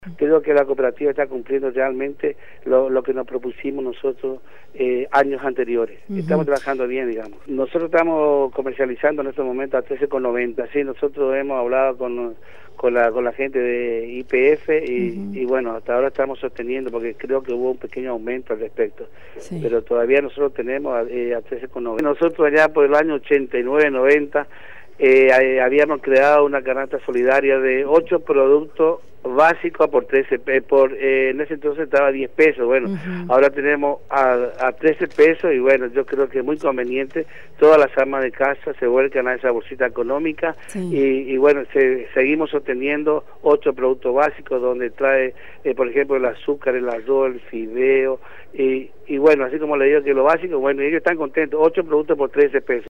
Creo que la cooperativa está cumpliendo realmente lo que nos propusimos nosotros años anteriores. Estamos trabajando bien, digamos. Nosotros estamos comercializando en estos momentos a 13,90. Sí, nosotros hemos hablado con la gente de YPF y bueno, hasta ahora estamos sosteniendo porque creo que hubo un pequeño aumento al respecto. Sí. Pero todavía nosotros tenemos a 13,90. Nosotros allá por el año 89, 90 habíamos creado una canasta solidaria de 8 productos básico por 13 en ese entonces estaba a 10 pesos, bueno, ahora tenemos a 13 pesos y bueno, yo creo que es muy conveniente, todas las amas de casa se vuelcan a esa bolsita económica y bueno, seguimos sosteniendo 8 productos básicos donde trae, por ejemplo, el azúcar, el arroz, el fideo y bueno, así como le digo que lo básico, bueno, ellos están contentos, 8 productos por 13 pesos.